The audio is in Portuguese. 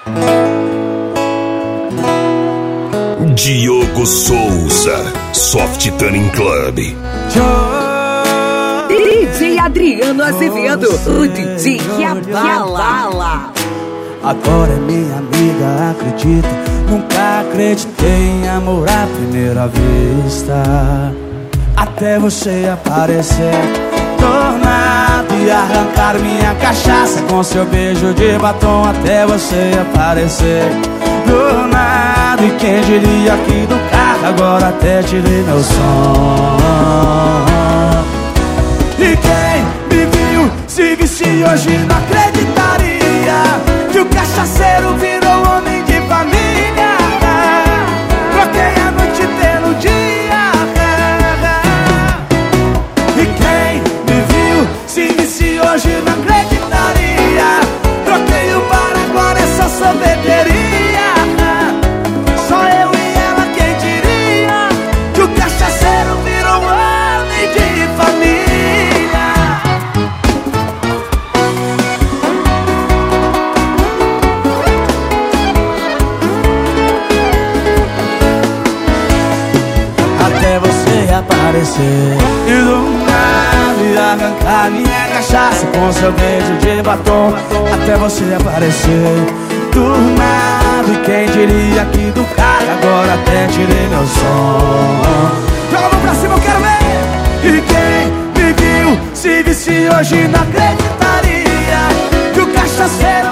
Diogo Souza, Soft Tuning Club. DJ Adriano Azevedo, o DJ que abala. Agora é minha amiga, acredita. Nunca acreditei em amor à primeira vista, até você aparecer tornado e arrancar minha cachaça com seu beijo de batom. Até você aparecer do nada, e quem diria aqui do carro agora até tirei meu som. E quem me viu se visse hoje não acreditaria que o cachaceiro virou homem de família. Troquei a noite pelo dia. E quem me viu se visse hoje não acreditaria. Troquei o bar, agora é só sorveteria. Só eu e ela, quem diria que o cachaceiro virou homem de família. Até você aparecer e do nada arrancar minha cachaça com seu beijo de batom. Até você aparecer do nada, e quem diria que do carro agora até tirei meu som. Joga a mão pra cima, eu quero ver. E quem me viu se visse hoje não acreditaria que o cachaceiro